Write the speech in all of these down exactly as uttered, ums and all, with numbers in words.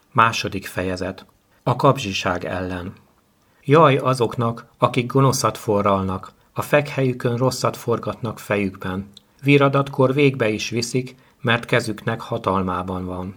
Második fejezet. A kapzsiság ellen. Jaj azoknak, akik gonoszat forralnak, a fekhelyükön rosszat forgatnak fejükben. Viradatkor végbe is viszik, mert kezüknek hatalmában van.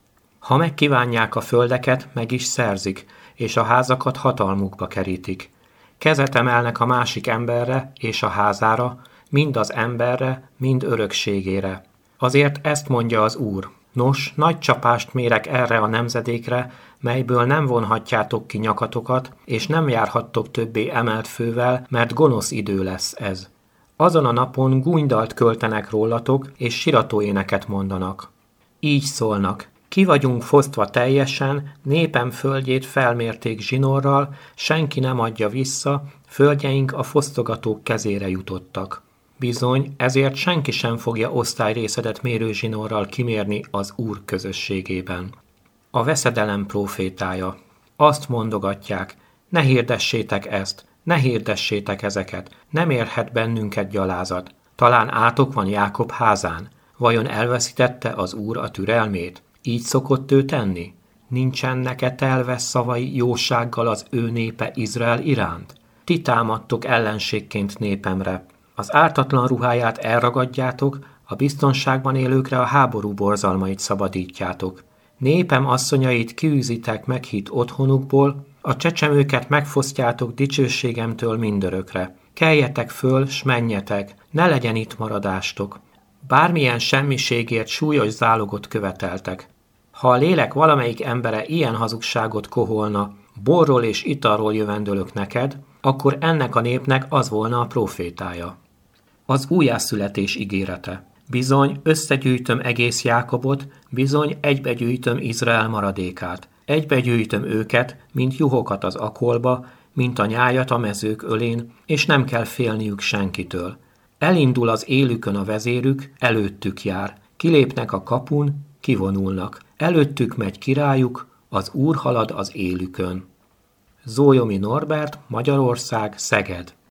Ha megkívánják a földeket, meg is szerzik, és a házakat hatalmukba kerítik. Kezet emelnek a másik emberre és a házára, mind az emberre, mind örökségére. Azért ezt mondja az Úr. Nos, nagy csapást mérek erre a nemzedékre, melyből nem vonhatjátok ki nyakatokat, és nem járhattok többé emelt fővel, mert gonosz idő lesz ez. Azon a napon gúnydalt költenek rólatok, és siratóéneket mondanak. Így szólnak. Ki vagyunk fosztva teljesen, népem földjét felmérték zsinorral, senki nem adja vissza, földjeink a fosztogatók kezére jutottak. Bizony, ezért senki sem fogja osztályrészedet mérő zsinorral kimérni az Úr közösségében. A veszedelem prófétája. Azt mondogatják, ne hirdessétek ezt, ne hirdessétek ezeket, nem érhet bennünket gyalázat. Talán átok van Jákob házán? Vajon elveszítette az Úr a türelmét? Így szokott ő tenni? Nincsen neke telve szavai jósággal az ő népe Izrael iránt? Ti támadtok ellenségként népemre. Az ártatlan ruháját elragadjátok, a biztonságban élőkre a háború borzalmait szabadítjátok. Népem asszonyait kiűzitek meghitt otthonukból, a csecsemőket megfosztjátok dicsőségemtől mindörökre. Keljetek föl, s menjetek, ne legyen itt maradástok. Bármilyen semmiségért súlyos zálogot követeltek. Ha a lélek valamelyik embere ilyen hazugságot koholna, borról és italról jövendőlök neked, akkor ennek a népnek az volna a prófétája. Az újjászületés ígérete. Bizony, összegyűjtöm egész Jákobot, bizony, egybegyűjtöm Izrael maradékát. Egybegyűjtöm őket, mint juhokat az akolba, mint a nyájat a mezők ölén, és nem kell félniük senkitől. Elindul az élükön a vezérük, előttük jár. Kilépnek a kapun, kivonulnak. Előttük megy királyuk, az Úr halad az élükön. Zólyomi Norbert, Magyarország, Szeged.